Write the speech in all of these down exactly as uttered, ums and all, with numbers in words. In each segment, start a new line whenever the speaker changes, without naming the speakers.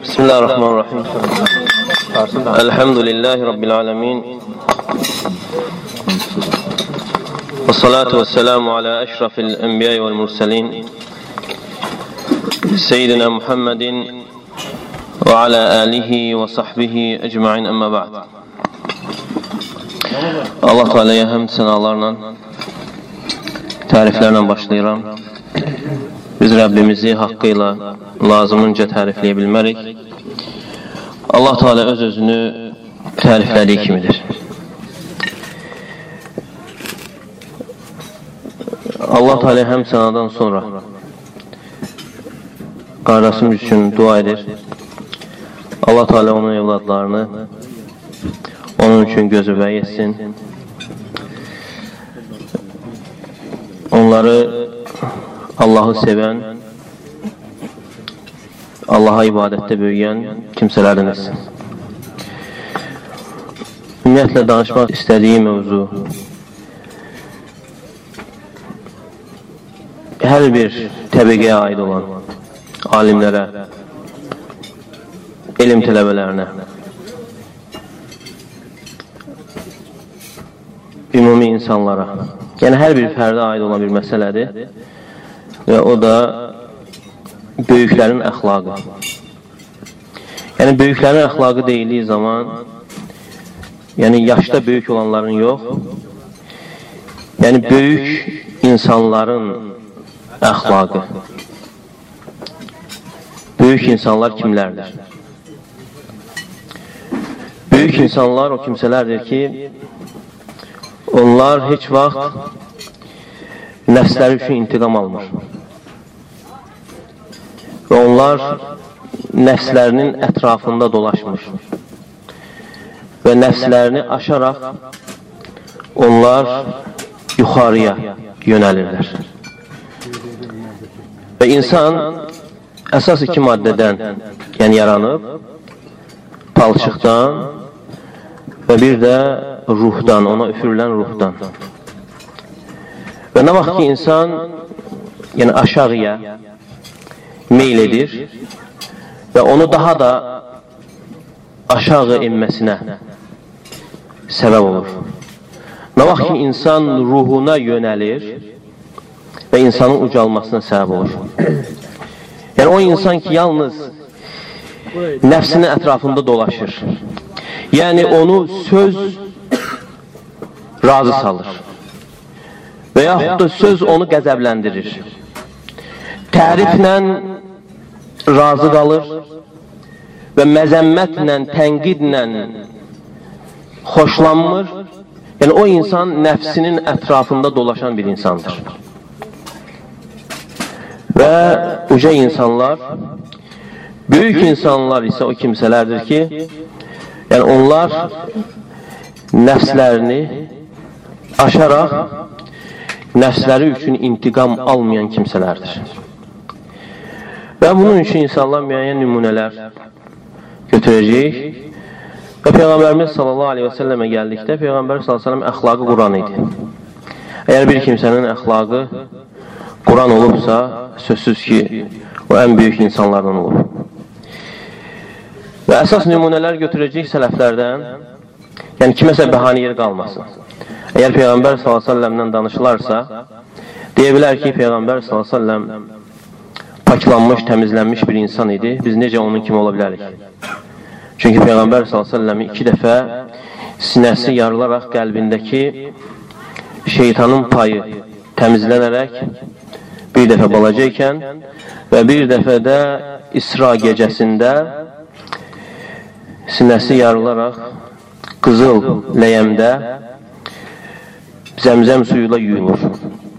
Bismillahirrahmanirrahim. Elhamdülillahi Rabbil alemin. Ve salatu ve selamu ala eşrafil enbiya vel murselin. Seyyidina Muhammedin ve ala alihi ve sahbihi ecma'in emmâ ba'd. Allah Teala'ya həmd sənalarla, təriflərlə başlayıram. Biz Rəbbimizi haqqıyla lazımınca tərifləyə bilmərik. Allah Teala öz-özünü təriflədiyi kimidir. Allah Teala həm sənadan sonra qardaşımız üçün dua edir. Allah Teala onun evladlarını onun üçün gözü bəy etsin. Onları Allahı sevən, Allaha ibadətdə böyüyən kimsələrdən etsin. Ümumiyyətlə, danışmaq istədiyi mövzu hər bir təbəqəyə aid olan alimlərə, elm tələbələrinə, ümumi insanlara, yəni hər bir fərdə aid olan bir məsələdir və o da böyüklərin əxlaqı. Yəni, böyüklərin əxlaqı deyildiyi zaman, yəni yaşda böyük olanların yox, yəni böyük insanların əxlaqı. Böyük insanlar kimlərdir? Böyük insanlar o kimsələrdir ki, onlar heç vaxt nəfsləri üçün intiqam almır. Və onlar nəfslərinin ətrafında dolaşmır. Və nəfslərini aşaraq onlar yuxarıya yönəlirlər. Və insan əsas iki maddədən yəni yaranıb, palçıqdan və bir də ruhdan, ona üfürülən ruhdan. Və nə vaxt ki, insan yəni aşağıya meyl edir və onu daha da aşağı enməsinə səbəb olur. Nə vaxt ki, insan ruhuna yönəlir və insanın ucalmasına səbəb olur. Yəni, o insan ki, yalnız nəfsinin ətrafında dolaşır. Yəni, onu söz razı salır və yaxud da söz onu qəzəbləndirir. Təriflə razı qalır və məzəmmətlə, tənqidlə xoşlanmır. Yəni, o insan nəfsinin ətrafında dolaşan bir insandır. Və uca insanlar, böyük insanlar isə o kimsələrdir ki, yəni onlar nəfslərini aşaraq, nəfsləri üçün intiqam almayan kimsələrdir. Və bunun üçün insanlar müəyyən nümunələr götürəcək. Və Peyğəmbərimiz sallallahu aleyhi və səlləmə gəldikdə, Peyğəmbər sallallahu aleyhi və səlləm əxlaqı Quran idi. Əgər bir kimsənin əxlaqı Quran olubsa, sözsüz ki, o ən böyük insanlardan olub. Və əsas nümunələr götürəcək sələflərdən, yəni kiməsə bəhanə yer qalmasın. Əgər Peyğəmbər sallallahu aleyhi və səlləmdən danışılarsa, deyə bilər ki, Peyğəmbər sallallahu aleyhi və səlləm paklanmış, təmizlənmiş bir insan idi. Biz necə onun kimi ola bilərik? Çünki Peyğəmbər sallallahu əleyhi və səlləm iki dəfə sinəsi yarılaraq qəlbindəki şeytanın payı təmizlənərək bir dəfə balaca ikən və bir dəfə də İsra gecəsində sinəsi yarılaraq qızıl ləyəmdə zəmzəm suyuyla yuyulur.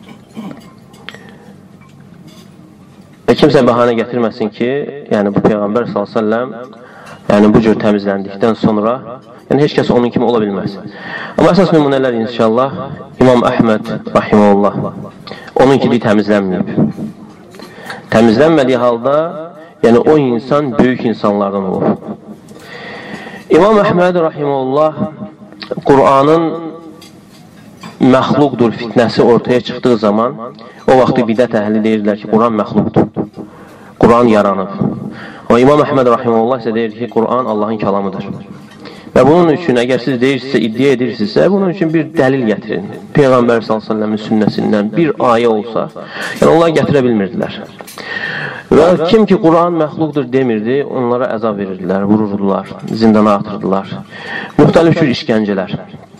Və kimsə bəhanə gətirməsin ki, yəni bu Peyğəmbər sallallahu əleyhi və səlləm yəni bu cür təmizləndikdən sonra yəni heç kəs onun kimi ola bilməz. Amma əsas nümunələr inşallah İmam Əhməd rahimehullah onun kimi təmizlənməyib. Təmizlənmədiyi halda yəni o insan böyük insanlardan olur. İmam Əhməd rahimehullah Qur'anın məxluqdur fitnəsi ortaya çıxdığı zaman o vaxtı bidət əhli deyirlər ki, Quran məxluqdur. Quran yaranıb. Ama İmam Əhməd rahimehullah isə deyir ki, Quran Allahın kəlamıdır. Və bunun üçün, əgər siz deyirsinizsə, iddia edirsinizsə, bunun üçün bir dəlil gətirin. Peyğəmbər sallallahu əleyhi və səlləmin sünnəsindən bir ayə olsa, yəni onlar gətirə bilmirdilər. Və kim ki, Quran məxluqdur demirdi, onlara əzab verirdilər, vururdular, zindana atırdılar. Müxtəlif cür işgəncələr.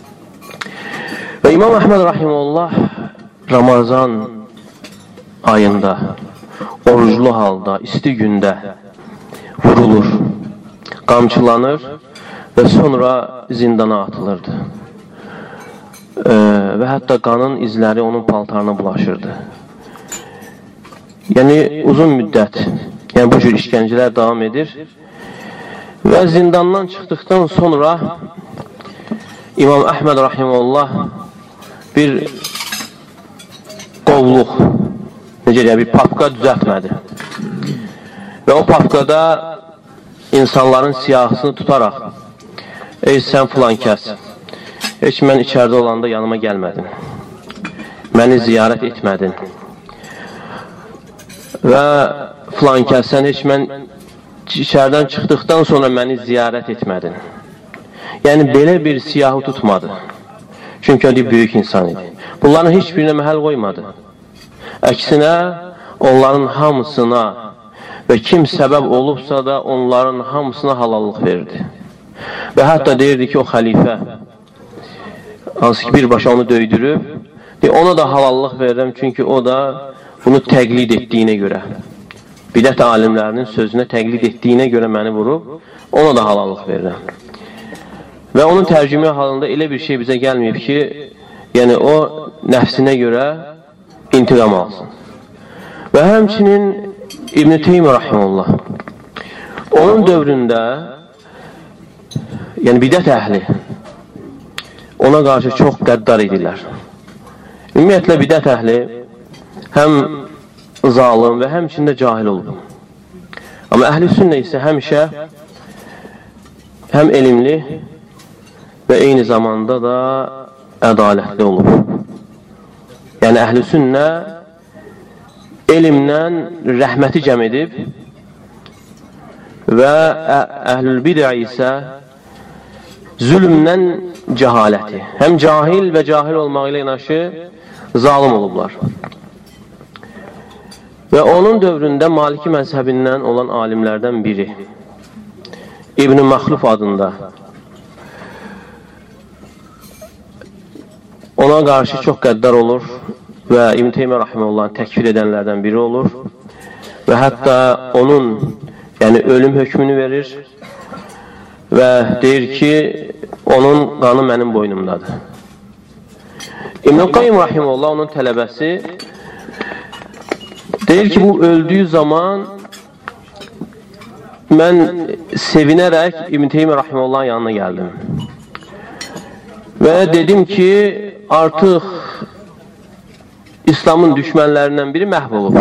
Və İmam Əhməd rahimehullah Ramazan ayında, oruclu halda, isti gündə vurulur, qamçılanır və sonra zindana atılırdı. Ee, və hətta qanın izləri onun paltarına bulaşırdı. Yəni uzun müddət, yəni bu cür işgəncələr davam edir və zindandan çıxdıqdan sonra İmam Əhməd rahimehullah bir qovluq, necə deyək, bir papqa düzəltmədi. Və o papqada insanların siyahısını tutaraq, ey sən filan kəs, heç mən içərdə olanda yanıma gəlmədin, məni ziyarət etmədin və filan kəs, sən heç mən içərdən çıxdıqdan sonra məni ziyarət etmədin. Yəni belə bir siyahı tutmadı. Çünki o böyük insan idi. Bunların heç birinə məhəl qoymadı. Əksinə, onların hamısına və kim səbəb olubsa da onların hamısına halallıq verdi. Və hətta deyirdi ki, o xəlifə, hansı ki birbaşa onu döydürüb, ona da halallıq verirəm, çünki o da bunu təqlid etdiyinə görə, bidət alimlərinin sözünə təqlid etdiyinə görə məni vurub, ona da halallıq verirəm. Və onun tərcümə halında elə bir şey bizə gəlməyib ki, yəni o nəfsinə görə intiqam alsın. Və həmçinin İbn Teymiyyə rahimehullah, onun dövründə, yəni bidət əhli ona qarşı çox qəddar idilər. Ümumiyyətlə bidət əhli həm zalım və həmçində cahil olub. Amma əhl-i sünnə isə həmişə həm elmli və eyni zamanda da ədalətli olub. Yəni əhl-i sünnə elmdən rəhməti cəm edib və əhlül bidə isə zülmdən cəhaləti. Həm cahil və cahil olmaq ilə yanaşı zalim olublar. Və onun dövründə Maliki məzhəbindən olan alimlərdən biri İbn Məxluf adında ona qarşı çox qəddar olur və İbn Teymiyyə rahimehullahın təkfir edənlərdən biri olur və hətta onun yəni ölüm hökmünü verir və deyir ki, onun qanı mənim boynumdadır. İbn Qayyim rahimehullah onun tələbəsi deyir ki, bu öldüyü zaman mən sevinərək İbn Teymiyyə rahimehullahın yanına gəldim və dedim ki, artıq İslamın düşmənlərindən biri məhv olub.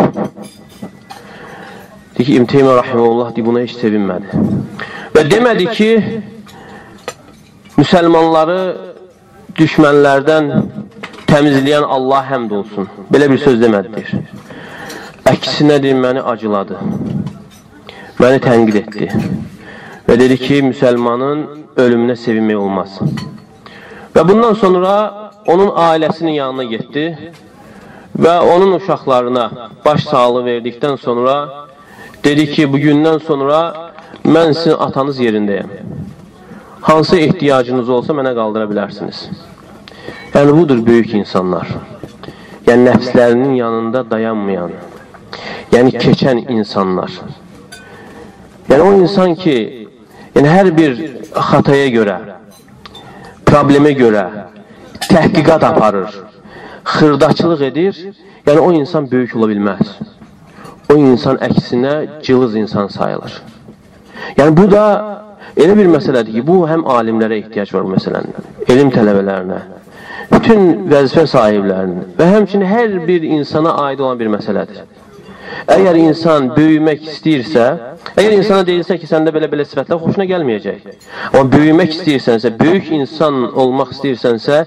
Deyir ki, İbn Teymiyyə rahimehullah buna heç sevinmədi. Və demədi ki, müsəlmanları düşmənlərdən təmizləyən Allah həmd olsun. Belə bir söz demədidir. Əksinədir, məni acıladı. Məni tənqid etdi. Və dedi ki, müsəlmanın ölümünə sevinmək olmaz. Və bundan sonra onun ailəsinin yanına getdi və onun uşaqlarına baş sağlığı verdikdən sonra dedi ki, bugündən sonra mən sizin atanız yerindəyəm. Hansı ehtiyacınız olsa mənə qaldıra bilərsiniz. Yəni, budur böyük insanlar. Yəni, nəfslərinin yanında dayanmayan, yəni keçən insanlar. Yəni, o insan ki, yəni, hər bir xataya görə, problemə görə təhqiqat aparır, xırdaçılıq edir, yəni o insan böyük ola bilməz. O insan əksinə cılız insan sayılır. Yəni bu da elə bir məsələdir ki, bu həm alimlərə ehtiyac var bu məsələnin, elm tələbələrinə, bütün vəzifə sahiblərinin və həmçinin hər bir insana aid olan bir məsələdir. Əgər insan böyümək istəyirsə, əgər insana deyilsə ki, səndə belə-belə sifətlər xoşuna gəlməyəcək. Amma böyümək istəyirsənsə, böyük insan olmaq istəyirsənsə,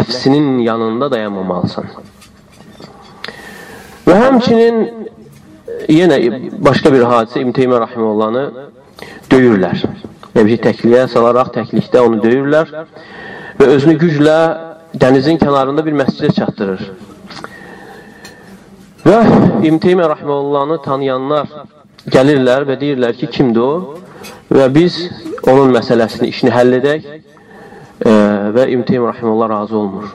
nəfsinin yanında dayanmamalısan. Və həmçinin yenə başqa bir hadisə İbn Teymiyyə rahimehullah'ı döyürlər. Yəni bir təkliyə salaraq təklikdə onu döyürlər və özünü güclə dənizin kənarında bir məscidə çatdırır. Və İbn Teymiyyə rahimehullah'ı tanıyanlar gəlirlər və deyirlər ki, kimdir o? Və biz onun məsələsini, işini həll edək e, və İbn Teymiyyə rahimehullah razı olmur.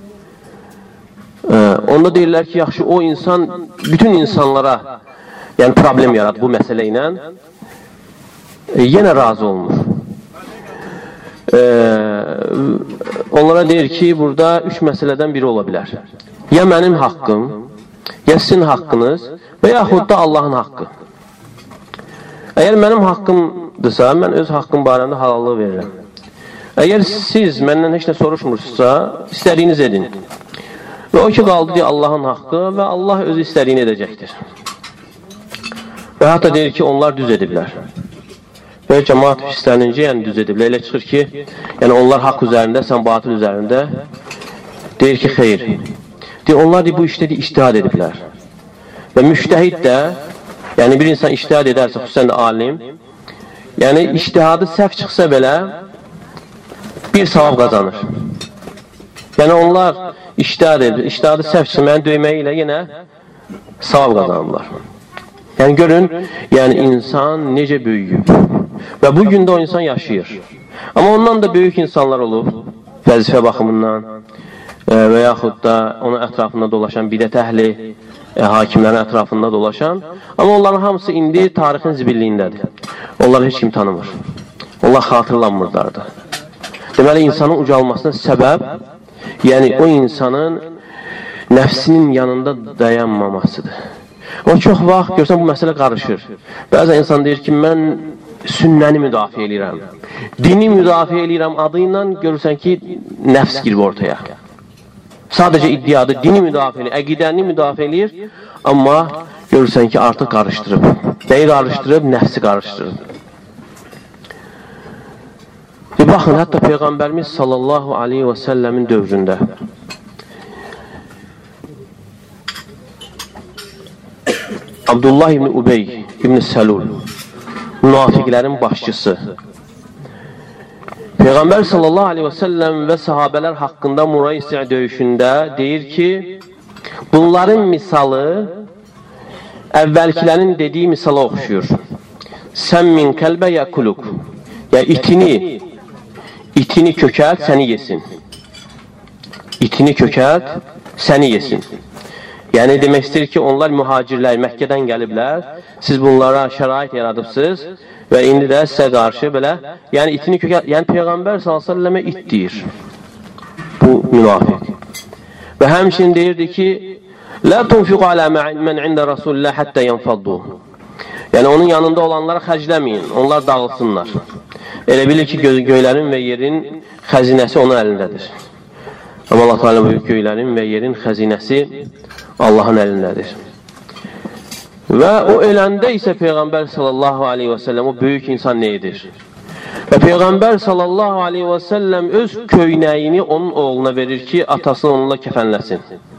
E, onda deyirlər ki, yaxşı, o insan bütün insanlara yəni problem yaradı bu məsələ ilə e, yenə razı olmur. E, onlara deyir ki, burada üç məsələdən biri ola bilər. Ya mənim haqqım, ya sizin haqqınız və yaxud da Allahın haqqı. Əgər mənim haqqımdırsa, mən öz haqqım barəndə halallıq verirəm. Əgər siz məndən heç nə soruşmursunuzsa, istədiyiniz edin. Və o ki, qaldı deyə Allahın haqqı və Allah özü istədiyini edəcəkdir. Və hətta deyir ki, onlar düz ediblər. Və cəmaat hisslənince yəni düz ediblər. Elə çıxır ki, yəni onlar haqq üzərində, sən batıl üzərində. Deyir ki, xeyr. Deyir, onlar deyir, bu işdə deyir, ictihad ediblər. Və müştəhid də, yəni bir insan ictihad edərsə, xüsusən də alim, yəni ictihadı səhv çıxsa belə bir savab qazanır. Yəni onlar ictihad edir, ictihadı səhv çıxsa, məni döyməyi ilə yenə savab qazanırlar. Yəni görün, yəni insan necə böyüyüb və bu gün də o insan yaşayır. Amma ondan da böyük insanlar olub, vəzifə baxımından və yaxud da onun ətrafında dolaşan bidət əhli, E, hakimlərin ətrafında dolaşan, amma onların hamısı indi tarixin zibilliyindədir. Onlar heç kim tanımır. Onlar xatırlanmırlar da. Deməli, insanın ucalmasına səbəb, yəni o insanın nəfsinin yanında dayanmamasıdır. O çox vaxt, görsən, bu məsələ qarışır. Bəzən insan deyir ki, mən sünnəni müdafiə edirəm, dini müdafiə edirəm adı ilə görürsən ki, nəfs girib ortaya. Sadəcə iddiadır, dini müdafiə edir, əqidəni müdafiə edir, amma görürsən ki, artıq qarışdırıb. Nəyi qarışdırıb? Nəfsi qarışdırıb. Bir baxın, hətta Peyğəmbərimiz sallallahu aleyhi və səlləmin dövründə Abdullah ibn Ubey ibn Səlul, münafiqlərin başçısı, Peyğəmbər sallallahu aleyhi və səlləm və sahabələr haqqında Muraysi döyüşündə deyir ki, bunların misalı əvvəlkilərin dediyi misala oxşuyur. Sən min kəlbə yəkuluk, yəni itini, itini kökəlt, səni yesin. İtini kökəlt, səni yesin. Yəni demək istəyir ki, onlar mühacirlər Məkkədən gəliblər, siz bunlara şərait yaradıbsınız və indi də sizə qarşı belə, yəni itini kökəlt, yəni Peyğəmbər sallallahu əleyhi və səlləmə it deyir bu münafiq. Və həmçinin deyirdi ki, la tunfiqu ala men ində Rasulillah həttə yanfaddu. Yəni onun yanında olanlara xərcləməyin, onlar dağılsınlar. Elə bilir ki, gö göylərin və yerin xəzinəsi onun əlindədir. Amma Allah Teala buyurur, göylərin və yerin xəzinəsi Allahın əlindədir. Və o öləndə isə Peyğəmbər sallallahu aleyhi və səlləm o böyük insan nə edir? Və Peyğəmbər sallallahu aleyhi və səlləm öz köynəyini onun oğluna verir ki, atasını onunla kəfənləsin.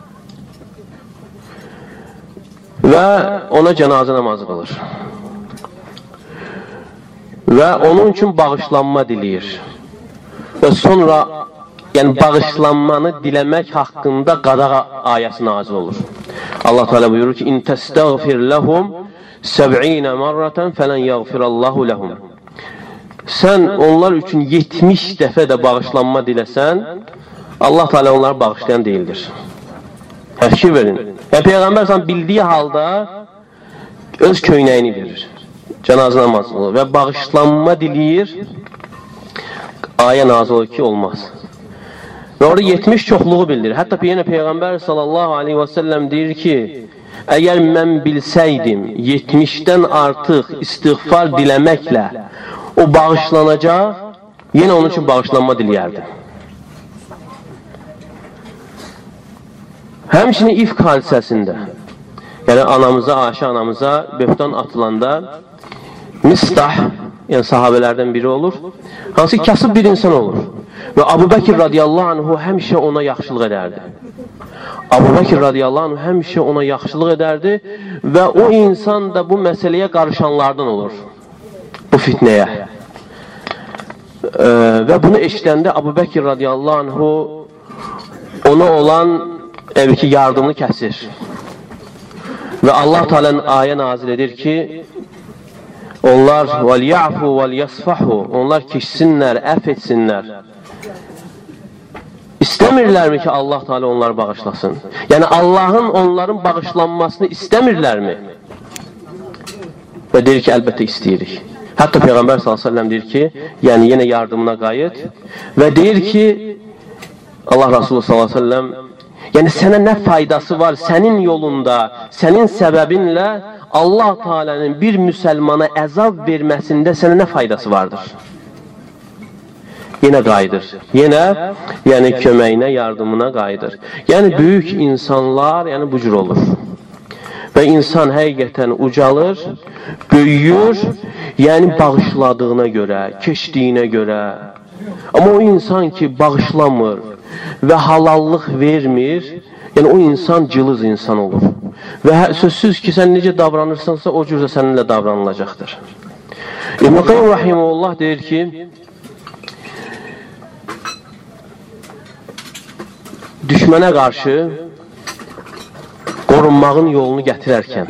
Və ona cənazə namazı qılır. Və onun üçün bağışlanma diləyir. Və sonra yəni bağışlanmanı diləmək haqqında qadağ ayəsi nazil olur. Allah Teala buyurur ki, "İn testağfir lehum səb'in marratan falan yaghfirallahu lehum." Sən onlar üçün yetmiş dəfə də bağışlanma diləsən, Allah Teala onları bağışlayan deyildir. Fikir verin. Yəni Peyğəmbər sən bildiyi halda öz köynəyini verir. Cənazə namazı və bağışlanma diləyir. Ayə nazil olur ki, olmaz. Və orada yetmiş çoxluğu bildirir. Hətta yenə Peyğəmbər sallallahu aleyhi və səlləm deyir ki, əgər mən bilsəydim yetmişdən artıq istiğfar diləməklə o bağışlanacaq, yenə onun üçün bağışlanma diləyərdim. Həmçinin ifk hadisəsində, yəni anamıza, Ayşə anamıza böhtan atılanda Mistah, yəni sahabələrdən biri olur, hansı kasıb bir insan olur. Və Abu Bəkir radiyallahu anhu həmişə ona yaxşılıq edərdi. Abu Bəkir radiyallahu anhu həmişə ona yaxşılıq edərdi və o insan da bu məsələyə qarışanlardan olur, bu fitnəyə. E, və bunu eşidəndə Abu Bəkir radiyallahu anhu ona olan evi ki, yardımını kəsir. Və Allah Teala'nın ayə nazil edir ki, onlar وَلْيَعْفُوا وَلْيَصْفَحُوا onlar keçsinlər, əff etsinlər. İstəmirlərmi ki, Allah Teala onları bağışlasın? Yəni, Allahın onların bağışlanmasını istəmirlərmi? Və deyir ki, əlbəttə istəyirik. Hətta Peyğəmbər sallallahu əleyhi və səlləm deyir ki, yəni yenə yardımına qayıt və deyir ki, Allah Rasulü sallallahu əleyhi və səlləm, yəni sənə nə faydası var sənin yolunda, sənin səbəbinlə Allah Teala'nın bir müsəlmana əzab verməsində sənə nə faydası vardır? Yenə qayıdır. Yenə, yəni köməyinə, yardımına qayıdır. Yəni böyük insanlar, yəni bu cür olur. Və insan həqiqətən ucalır, böyüyür, yəni bağışladığına görə, keçdiyinə görə. Amma o insan ki, bağışlamır və halallıq vermir, yəni o insan cılız insan olur. Və sözsüz ki, sən necə davranırsansa, o cürdə səninlə davranılacaqdır. İbn-i Qayyum Rahimullah deyir ki, düşmənə qarşı qorunmağın yolunu gətirərkən,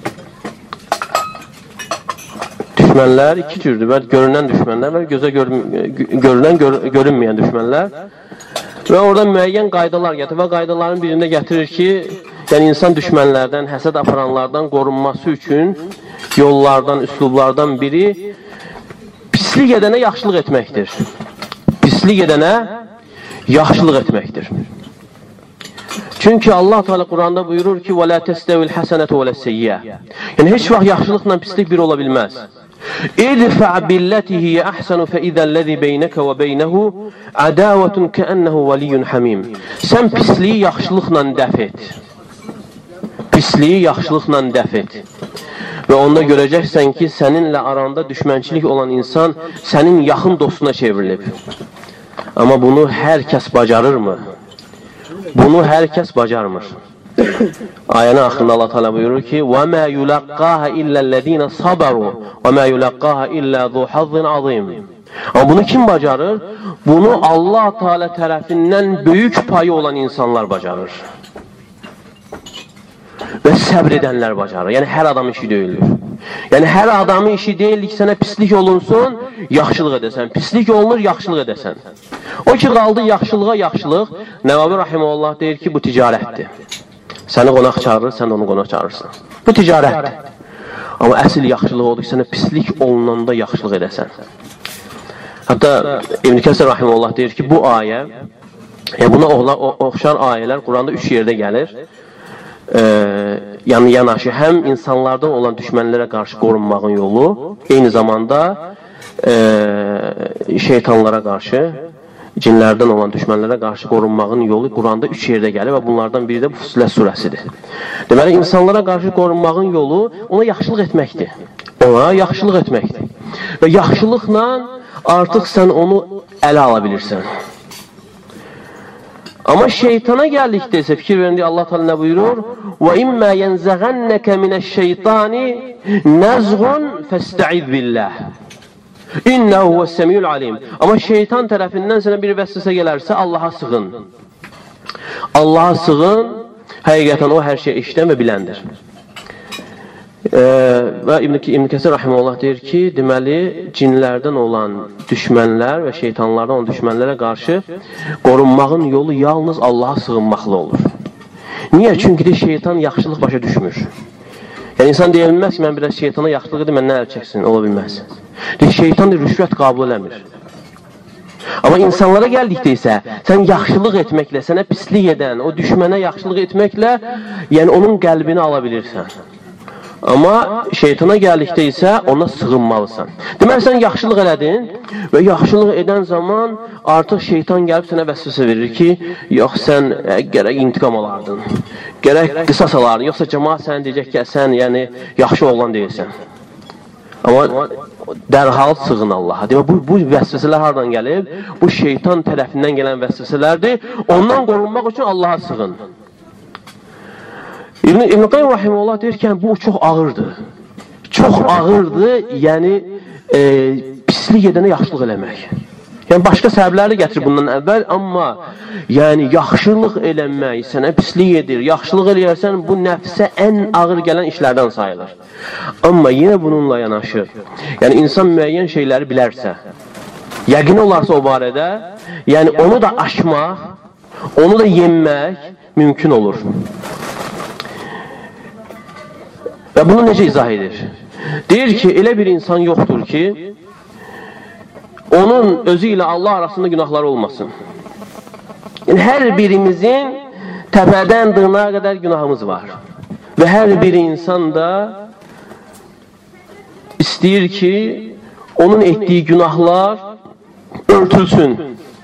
düşmənlər iki cürdür. Bəli, görünən düşmənlər və gözə görünən, gör, görünməyən düşmənlər. Və orada müəyyən qaydalar gətirir və qaydaların birində gətirir ki, yəni insan düşmənlərdən, həsəd aparanlardan qorunması üçün yollardan, üslublardan biri pislik edənə yaxşılıq etməkdir. Pislik edənə yaxşılıq etməkdir. Çünki Allah Teala Quranda buyurur ki, وَلَا تَسْتَوِ الْحَسَنَةُ وَلَا السَّيِّئَةُ yəni heç vaxt yaxşılıqla pislik bir ola bilməz. اِدْفَعْ بِالَّتِي هِيَ أَحْسَنُ فَإِذَا الَّذِي بَيْنَكَ وَبَيْنَهُ عَدَاوَةٌ كَأَنَّهُ وَلِيٌّ حَمِيمٌ sən pisliyi yaxşılıqla dəf et. Pisliyi yaxşılıqla dəf et. Və onda görəcəksən ki, səninlə aranda düşmənçilik olan insan sənin yaxın dostuna çevrilib. Amma bunu hər kəs bacarırmı? Bunu hər kəs bacarmır. Ayənin axırında Allah Teala buyurur ki: "Və-mə yulaqaha illellezina sabaru və-mə yulaqaha illa zu hazzin azim." Amma bunu kim bacarır? Bunu Allah Teala tərəfindən böyük payı olan insanlar bacarır. Və səbr edənlər bacarır. Yəni hər adam işi deyildir. Yəni hər adamın işi deyil ki, sənə pislik olunsun, yaxşılıq edəsən. Pislik olunur, yaxşılıq edəsən. O ki, qaldı yaxşılığa yaxşılıq. Nəvavi Rahimullah deyir ki, bu ticarətdir. Səni qonaq çağırır, sən də onu qonaq çağırırsan. Bu ticarətdir. Amma əsl yaxşılıq odur ki, sənə pislik olunanda yaxşılıq edəsən. Hətta İbn Kəsir Rahimullah deyir ki, bu ayə, yəni buna oxşar ayələr Quranda üç yerdə gəlir. Ee, yəni yanaşı həm insanlardan olan düşmənlərə qarşı qorunmağın yolu, eyni zamanda e, şeytanlara qarşı, cinlərdən olan düşmənlərə qarşı qorunmağın yolu Quranda üç yerdə gəlir və bunlardan biri də bu Fussilet surəsidir. Deməli, insanlara qarşı qorunmağın yolu ona yaxşılıq etməkdir. Ona yaxşılıq etməkdir. Və yaxşılıqla artıq sən onu ələ ala bilirsən. Amma şeytana gəldikdə isə fikir verin deyə Allah Teala nə buyurur? Və immə yenzəğənnəkə minəş-şeytani nəzğun fəstəiz billah. İnnəhu vəs-səmiyul alim. Amma şeytan tərəfindən sənə bir vəsvəsə gələrsə Allaha sığın. Allaha sığın, həqiqətən o hər şey eşidən və biləndir. Ee, və İbn Kəsir Rahimullah deyir ki, deməli, cinlərdən olan düşmənlər və şeytanlardan olan düşmənlərə qarşı qorunmağın yolu yalnız Allaha sığınmaqla olur. Niyə? Çünki də şeytan yaxşılıq başa düşmür. Yəni, insan deyə bilməz ki, mən biraz şeytana yaxşılıq edim, məndən əl çəksin, ola bilməz. Şeytan da rüşvət qəbul eləmir. Amma insanlara gəldikdə isə, sən yaxşılıq etməklə, sənə pislik edən, o düşmənə yaxşılıq etməklə, yəni onun qəlbini ala bilirsən. Amma şeytana gəldikdə isə ona sığınmalısan. Deməli, sən yaxşılıq elədin və yaxşılıq edən zaman artıq şeytan gəlib sənə vəsvəsə verir ki, yox, sən ə, gərək intiqam alardın, gərək qisas alardın, yoxsa cəmaat sənə deyəcək ki, sən yəni, yaxşı oğlan deyilsən. Amma dərhal sığın Allaha. Demək, bu, bu vəsvəsələr hardan gəlib? Bu şeytan tərəfindən gələn vəsvəsələrdir. Ondan qorunmaq üçün Allaha sığın. İbn-i İbn Qayyim Rahimullah deyir ki, bu çox ağırdır. Çox ağırdır, yəni e, pislik edənə yaxşılıq eləmək. Yəni, başqa səbəbləri gətirir bundan əvvəl, amma yəni, yaxşılıq eləmək, sənə pislik edir, yaxşılıq eləyərsən, bu nəfsə ən ağır gələn işlərdən sayılır. Amma yenə bununla yanaşır. Yəni, insan müəyyən şeyləri bilərsə, yəqin olarsa o barədə, yəni onu da aşmaq, onu da yenmək mümkün olur. Və bunu necə izah edir? Deyir ki, elə bir insan yoxdur ki, onun özü ilə Allah arasında günahları olmasın. Yəni, hər birimizin təpədən dırnağa qədər günahımız var. Və hər bir insan da istəyir ki, onun etdiyi günahlar örtülsün.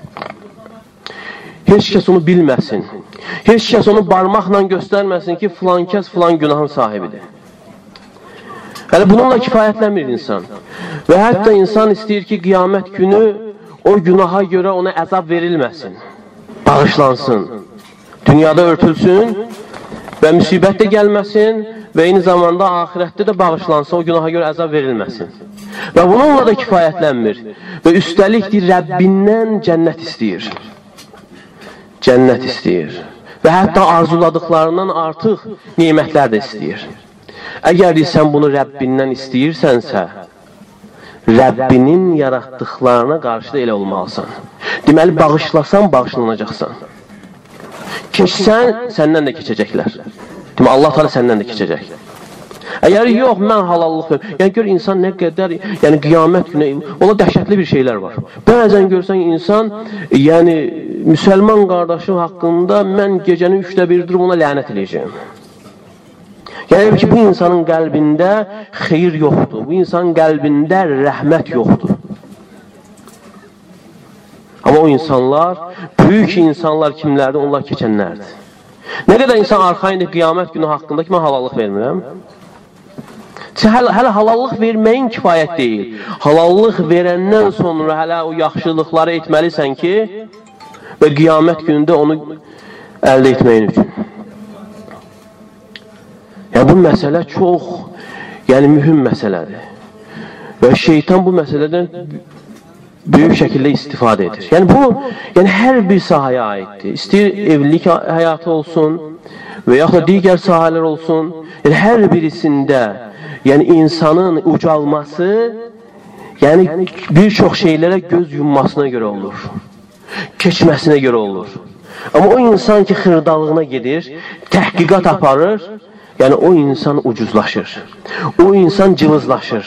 Heç kəs onu bilməsin. Heç kəs onu barmaqla göstərməsin ki, filan kəs filan günahın sahibidir. Hələ bununla kifayətlənmir insan. Və hətta insan istəyir ki, qiyamət günü o günaha görə ona əzab verilməsin. Bağışlansın. Dünyada örtülsün və müsibət də gəlməsin və eyni zamanda ahirətdə də bağışlansın, o günaha görə əzab verilməsin. Və bununla da kifayətlənmir. Və üstəlik deyir, Rəbbindən cənnət istəyir. Cənnət istəyir. Və hətta arzuladıqlarından artıq nimətlər də istəyir. Əgər sən bunu Rəbbindən istəyirsənsə, Rəbbinin yaratdıqlarına qarşı da elə olmalısan. Deməli, bağışlasan, bağışlanacaqsan. Keçsən, səndən də keçəcəklər. Deməli, Allah Teala səndən də keçəcək. Əgər yox, mən halallıq verim. Yəni, gör, insan nə qədər, yəni, qiyamət günü, ola dəhşətli bir şeylər var. Bəzən görsən, insan, yəni, müsəlman qardaşım haqqında mən gecənin üçdə bir durub ona lənət eləyəcəyim. Yəni ki, bu insanın qəlbində xeyir yoxdur. Bu insanın qəlbində rəhmət yoxdur. Amma o insanlar, böyük insanlar kimlərdir? Onlar keçənlərdir. Nə qədər insan arxayındır qiyamət günü haqqında ki, mən halallıq vermirəm. Hələ, hələ halallıq verməyin kifayət deyil. Halallıq verəndən sonra hələ o yaxşılıqları etməlisən ki, və qiyamət günündə onu əldə etməyin üçün. Yəni, bu məsələ çox, yəni, mühüm məsələdir. Və şeytan bu məsələdən böyük şəkildə istifadə edir. Yəni, bu, yəni, hər bir sahəyə aiddir. İstəyir evlilik həyatı olsun və yaxud da digər sahələr olsun. Yəni, hər birisində, yəni, insanın ucalması, yəni, bir çox şeylərə göz yummasına görə olur. Keçməsinə görə olur. Amma o insan ki, xırdalığına gedir, təhqiqat aparır, yəni, o insan ucuzlaşır. O insan cıvızlaşır.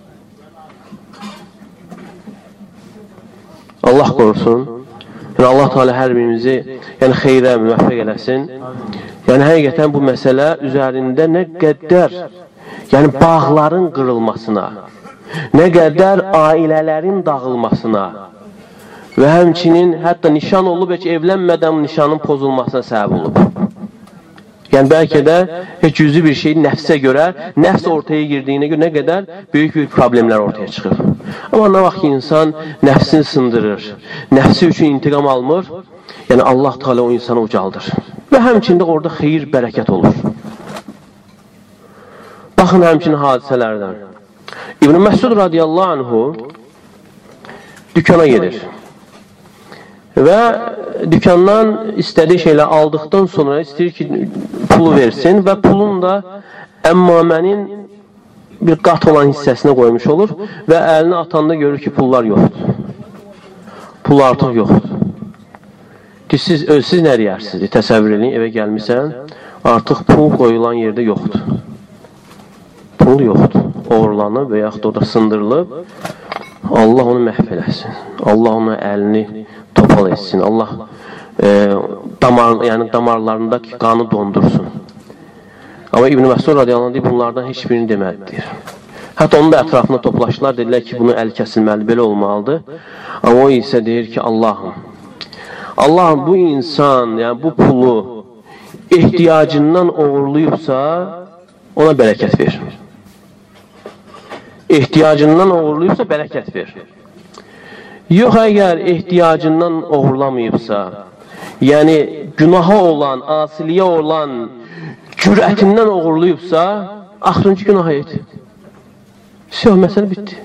Allah qorusun. Yəni, Allah Teala hər birimizi yəni, xeyrə müvəffəq eləsin. Yəni, həqiqətən bu məsələ üzərində nə qədər yəni, bağların qırılmasına, nə qədər ailələrin dağılmasına və həmçinin hətta nişan olub, heç evlənmədən nişanın pozulmasına səbəb olub. Yəni, bəlkə də heç cüzi bir şey nəfsə görə, nəfs ortaya girdiyinə görə nə qədər böyük-böyük problemlər ortaya çıxır. Amma nə vaxt ki, insan nəfsini sındırır, nəfsi üçün intiqam almır, yəni Allah Teala o insanı ucaldır. Və həmçində orada xeyir, bərəkət olur. Baxın həmçinin hadisələrdən. İbn Məsud radiyallahu anhu dükana gedir. Və dükandan istədiyi şeylə aldıqdan sonra istəyir ki, pulu versin və pulun da əmmamənin bir qat olan hissəsinə qoymuş olur və əlini atanda görür ki, pullar yoxdur. Pul artıq yoxdur. Siz, siz nə deyərsiniz? Təsəvvür edin, evə gəlmişsən, artıq pul qoyulan yerdə yoxdur. Pul yoxdur. Oğurlanıb və yaxud da sındırılıb. Allah onu məhv eləsin. Allah onun əlini topal etsin. Allah e, damar, yəni damarlarındakı qanı dondursun. Amma İbn Məsud radiyallahu anh bunlardan heç birini deməlidir. Hətta onun da ətrafına toplaşdılar, dedilər ki, bunu əl kəsilməli, belə olmalıdır. Amma o isə deyir ki, Allahım, Allahım bu insan, yəni bu pulu ehtiyacından uğurluyubsa, ona bərəkət ver. ehtiyacından uğurlayıbsa bərəkət ver. Yox, əgər ehtiyacından uğurlamayıbsa, yəni günaha olan, asiliyə olan cürətindən uğurlayıbsa, axırıncı günaha et. Söh, məsələ bitdi.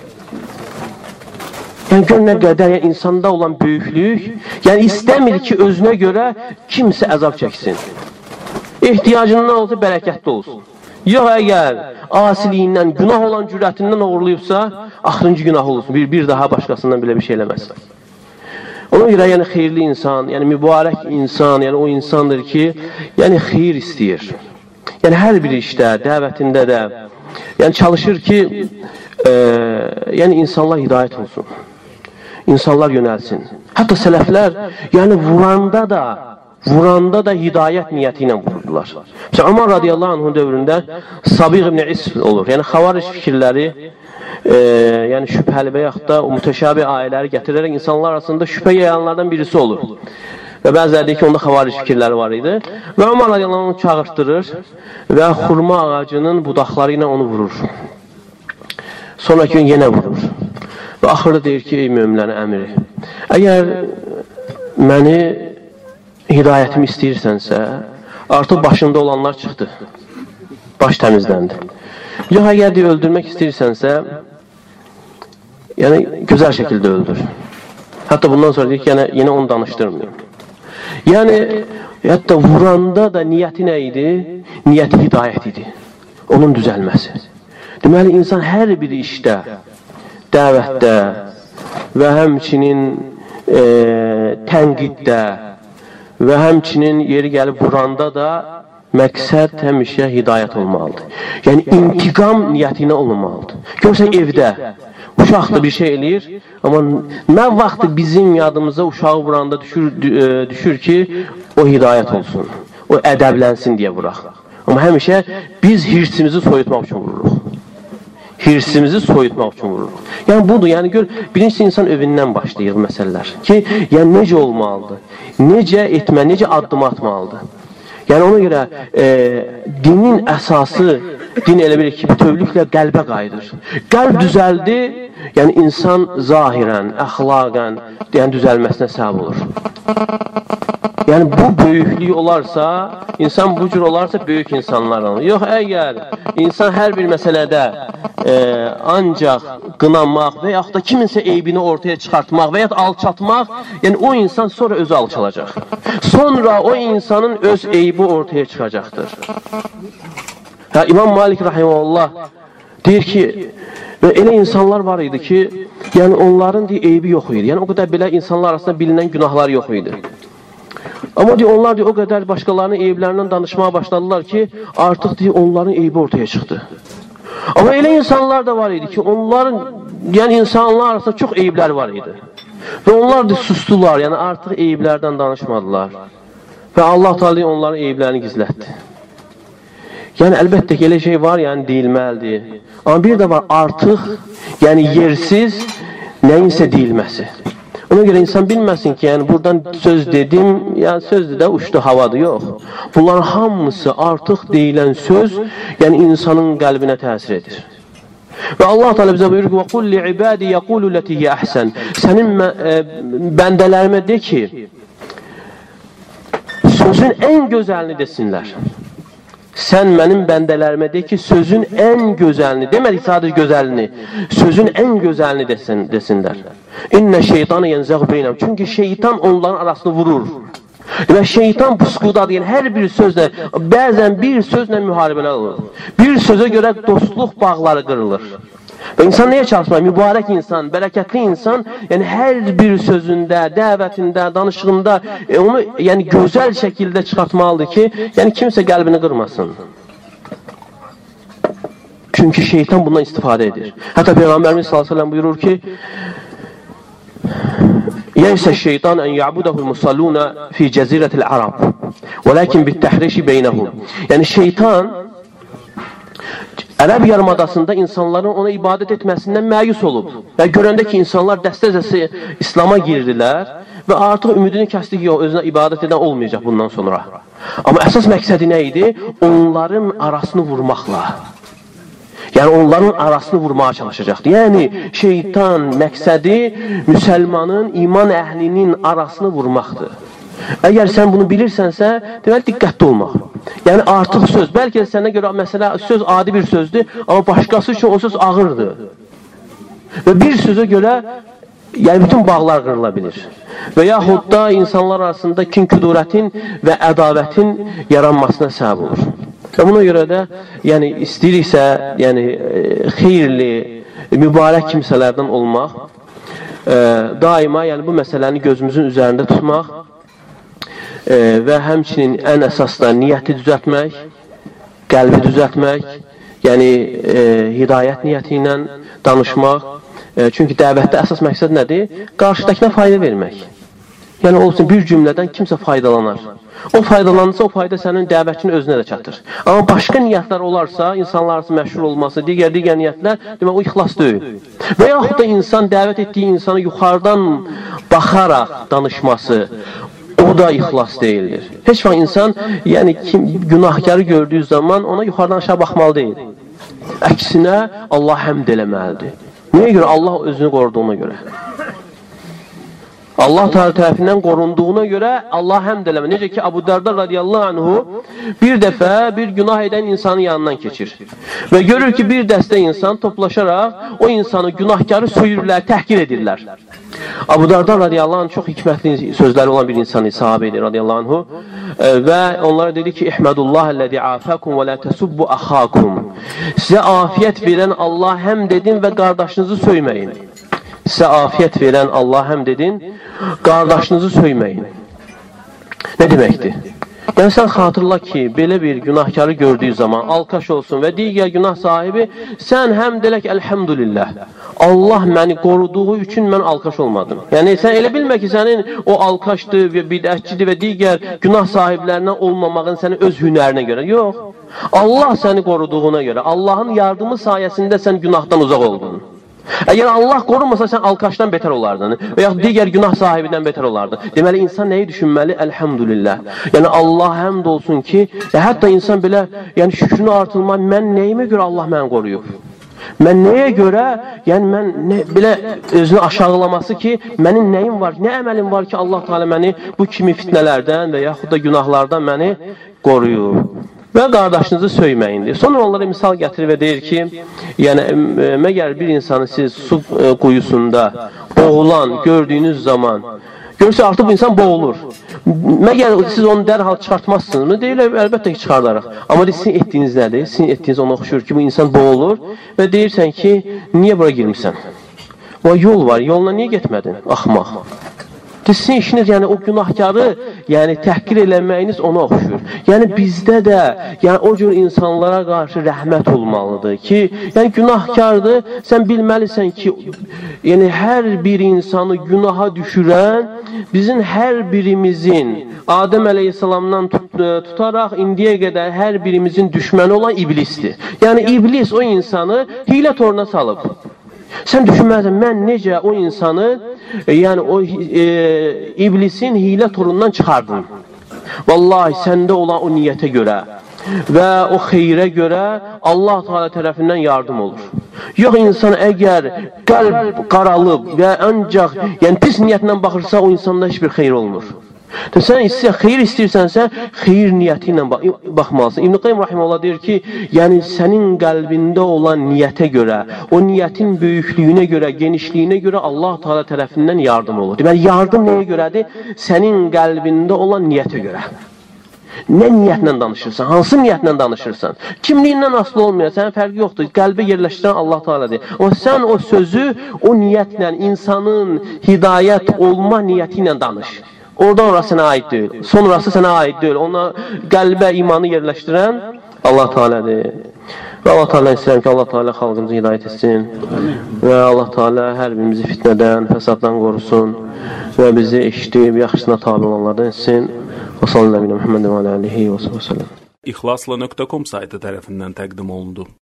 Yəni gör nə qədər yəni, insanda olan böyüklük, yəni istəmir ki, özünə görə kimsə əzab çəksin. Ehtiyacından olsa bərəkətli olsun. Yox, əgər asiliyindən, günah olan cürətindən uğurlayıbsa, axırıncı günah olsun. Bir, bir daha başqasından belə bir şey eləməsin. Ona görə yəni xeyirli insan, yəni mübarək insan, yəni o insandır ki, yəni xeyir istəyir. Yəni hər bir işdə, dəvətində də, yəni çalışır ki, e, yəni insanlar hidayət olsun. İnsanlar yönəlsin. Hətta sələflər, yəni vuranda da, vuranda da hidayət niyyəti ilə vururdular. Məsələn, Ömər radiyallahu anh'ın dövründə Sabiq ibn İsf olur. Yəni xavaric fikirləri, e, yəni şübhəli və yaxud da o mütəşabih ayələri gətirərək insanlar arasında şübhə yayanlardan birisi olur. Və bəziləri deyir ki, onda xavaric fikirləri var idi. Və Ömər radiyallahu anh'ı çağırtdırır və xurma ağacının budaqları ilə onu vurur. Sonraki gün yenə vurur. Və axırda deyir ki, ey möminlərin əmiri, əgər məni hidayətimi istəyirsənsə, artıq başında olanlar çıxdı. Baş təmizləndi. Yox, əgər deyir, öldürmək istəyirsənsə, yəni gözəl şəkildə öldür. Hətta bundan sonra deyir ki, yəni, yenə onu danışdırmayın. Yəni, hətta vuranda da niyyəti nə idi? Niyyəti hidayət idi. Onun düzəlməsi. Deməli, insan hər bir işdə, dəvətdə və həmçinin e, tənqiddə və həmçinin yeri gəlib vuranda da məqsəd həmişə hidayət olmalıdır. Yəni, intiqam niyyətinə olmalıdır. Görürsən, evdə uşaq da bir şey eləyir, amma nə vaxt bizim yadımıza uşağı vuranda düşür, düşür ki, o hidayət olsun, o ədəblənsin deyə vuraq. Amma həmişə biz hirsimizi soyutmaq üçün vururuq. Hirsimizi soyutmaq üçün vururuq. Yəni budur, yəni gör, birincisi insan övindən başlayır məsələlər ki, yəni necə olmalıdır, necə etmə, necə addım atmalıdır. Yəni ona görə e, dinin əsası, din elə bilir ki, bütövlüklə qəlbə qayıdır. Qəlb düzəldi, yəni insan zahirən, əxlaqən, yəni düzəlməsinə səbəb olur. Yəni bu böyüklük olarsa, insan bu cür olarsa böyük insanlar olur. Yox, əgər insan hər bir məsələdə e, ancaq qınamaq və yaxud da kiminsə eybini ortaya çıxartmaq və yaxud alçatmaq, yəni o insan sonra özü alçalacaq. Sonra o insanın öz eybi ortaya çıxacaqdır. Hə, İmam Malik rahimehullah deyir ki, və elə insanlar var idi ki, yəni onların deyir, eybi yox idi. Yəni o qədər belə insanlar arasında bilinən günahlar yox idi. Amma deyir, onlar deyir, o qədər başqalarının eyiblərindən danışmaya başladılar ki, artıq deyir, onların eybi ortaya çıxdı. Amma elə insanlar da var idi ki, onların, yəni insanlar arasında çox eyiblər var idi. Və onlar da sustular, yəni artıq eyiblərdən danışmadılar. Və Allah Teala onların eyiblərini gizlətdi. Yəni əlbəttə ki, elə şey var, yəni deyilməlidir. Amma bir də var, artıq, yəni yersiz nəyinsə deyilməsi. Ona görə insan bilməsin ki, yəni buradan söz dedim, yəni sözdür də uçdu havadır, yox. Bunların hamısı artıq deyilən söz, yəni insanın qəlbinə təsir edir. Və Allah Teala bizə buyurur ki, və qul li ibadi yaqulu lati hi ahsan. Sənin e, bəndələrimə de ki, sözün ən gözəlini desinlər. Sən mənim bəndələrimə de ki, sözün ən gözəlini, demədik sadəcə gözəlini, sözün ən gözəlini desin, desinlər. İnnə şeytanı yenzəğ beynəm. Çünki şeytan onların arasını vurur. Və şeytan pusqudadır, yəni hər bir sözlə, bəzən bir sözlə müharibənə olur. Bir sözə görə dostluq bağları qırılır. Və insan nəyə çalışmalı? Mübarək insan, bərəkətli insan, yəni hər bir sözündə, dəvətində, danışığında e, onu yəni gözəl şəkildə çıxartmalıdır ki, yəni kimsə qəlbini qırmasın. Çünki şeytan bundan istifadə edir. Hətta Peyğəmbərimiz sallallahu əleyhi və səlləm buyurur ki, Yəysə şeytan ən ya'budahul musalluna fi cəzirətil Arab və lakin bit-təhrişi beynəhum. Yəni şeytan Ərəb yarımadasında insanların ona ibadət etməsindən məyus olub. Və görəndə ki, insanlar dəstəcəsi İslama girdilər və artıq ümidini kəsdi ki, o özünə ibadət edən olmayacaq bundan sonra. Amma əsas məqsədi nə idi? Onların arasını vurmaqla. Yəni onların arasını vurmağa çalışacaqdır. Yəni şeytan məqsədi müsəlmanın, iman əhlinin arasını vurmaqdır. Əgər sən bunu bilirsənsə, deməli diqqətli olmaq. Yəni artıq söz, bəlkə də sənə görə məsələ söz adi bir sözdür, amma başqası üçün o söz ağırdır. Və bir sözə görə yəni bütün bağlar qırıla bilir. Və yaxud da insanlar arasında kin-küdurətin və ədavətin yaranmasına səbəb olur. Və buna görə də yəni istəyiriksə, yəni xeyirli, mübarək kimsələrdən olmaq, e, daima yəni bu məsələni gözümüzün üzərində tutmaq e, və həmçinin ən əsas da niyyəti düzəltmək, qəlbi düzəltmək, yəni e, hidayət niyyəti ilə danışmaq. E, çünki dəvətdə əsas məqsəd nədir? Qarşıdakına fayda vermək. Yəni olsun bir cümlədən kimsə faydalanır. O faydalanırsa, o fayda sənin dəvətçinin özünə də çatır. Amma başqa niyyətlər olarsa, insanlar arasında məşhur olması, digər-digər niyyətlər, demək o ixlas deyil. Və yaxud da insan dəvət etdiyi insanı yuxarıdan baxaraq danışması, o da ixlas deyildir. Heç vaxt insan, yəni kim günahkarı gördüyü zaman ona yuxarıdan aşağı baxmalı deyil. Əksinə Allah həmd eləməlidir. Niyə görə? Allah özünü qoruduğuna görə. Allah tərəfindən qorunduğuna görə Allah həmd eləmə. Necə ki, Abu Darda radiyallahu anhu bir dəfə bir günah edən insanın yanından keçir. Və görür ki, bir dəstə insan toplaşaraq o insanı, günahkarı söyürlər, təhqir edirlər. Abu Darda radiyallahu anh çox hikmətli sözləri olan bir insan, sahabə idi radiyallahu anhu. Və onlara dedi ki, İhmədullah əlləzi afəkum və lə təsubbu əxakum. Sizə afiyyət verən Allah həmd edin və qardaşınızı söyməyin. Sizə afiyyət verən Allah həmd edin, qardaşınızı söyməyin. Nə deməkdir? Yəni sən xatırla ki, belə bir günahkarı gördüyü zaman alqaş olsun və digər günah sahibi, sən həmd elək əlhəmdülillah. Allah məni qoruduğu üçün mən alqaş olmadım. Yəni sən elə bilmə ki, sənin o alqaşdır və bidətçidir və digər günah sahiblərindən olmamağın sənin öz hünərinə görə. Yox. Allah səni qoruduğuna görə, Allahın yardımı sayəsində sən günahdan uzaq oldun. Əgər Allah qorunmasa sən alqaşdan betər olardın və yaxud digər günah sahibindən betər olardın. Deməli, insan nəyi düşünməli? Əlhəmdülillah. Yəni, Allah həmd olsun ki, hətta insan belə yəni, şükrünü artırma, mən nəyimə görə Allah məni qoruyub? Mən nəyə görə, yəni mən nə, belə özünü aşağılaması ki, mənim nəyim var, nə əməlim var ki, Allah Teala məni bu kimi fitnələrdən və yaxud da günahlardan məni qoruyub. Və qardaşınızı söyməyindir. Sonra onlara misal gətirir və deyir ki, yəni məgər bir insanı siz su quyusunda boğulan gördüyünüz zaman, görsə artıq bu insan boğulur. Məgər siz onu dərhal çıxartmazsınız, deyirlər, əlbəttə ki, çıxardarıq. Amma sizin etdiyiniz nədir? Sizin etdiyiniz ona oxşur ki, bu insan boğulur və deyirsən ki, niyə bura girmişsən? O yol var, yoluna niyə getmədin? Axmaq. Sizin işiniz, yəni o günahkarı yəni, təhqir eləməyiniz ona oxşur. Yəni bizdə də yəni, o cür insanlara qarşı rəhmət olmalıdır ki, yəni günahkardır, sən bilməlisən ki, yəni hər bir insanı günaha düşürən bizim hər birimizin Adəm əleyhissalamdan tut, tutaraq indiyə qədər hər birimizin düşməni olan iblisdir. Yəni iblis o insanı hilə toruna salıb. Sən düşünməlisən, mən necə o insanı, yəni o e, iblisin hilə torundan çıxardım. Vallahi səndə olan o niyyətə görə və o xeyrə görə Allah Teala tərəfindən yardım olur. Yox, insan əgər qəlb qaralıb və ancaq yəni, pis niyyətlə baxırsa, o insanda heç bir xeyr olmur. Sən istə, xeyir istəyirsənsə, xeyir niyyəti ilə baxmalısın. İbn-i Qayyim Rahimullah deyir ki, yəni sənin qəlbində olan niyyətə görə, o niyyətin böyüklüyünə görə, genişliyinə görə Allah Teala tərəfindən yardım olur. Deməli, yardım nəyə görədir? Sənin qəlbində olan niyyətə görə. Nə niyyətlə danışırsan? Hansı niyyətlə danışırsan? Kimliyindən asılı olmayan, sənin fərqi yoxdur. Qəlbə yerləşdirən Allah Teala'dır. Amma sən o sözü o niyyətlə, insanın hidayət olma niyyəti ilə danış. Oradan orası sənə aid deyil. Sonrası sənə aid deyil. Ona qəlbə imanı yerləşdirən Allah Teala'dır. Və Allah Teala istəyirəm ki, Allah Teala xalqımızı hidayət etsin. Və Allah Teala hər birimizi fitnədən, fəsaddan qorusun. Və bizi eşitib, yaxşısına tabi olanlardan etsin. Və sallallahu aleyhi və Muhammed və aleyhi və səlləm.
İxlasla nöqtə com saytı tərəfindən təqdim olundu.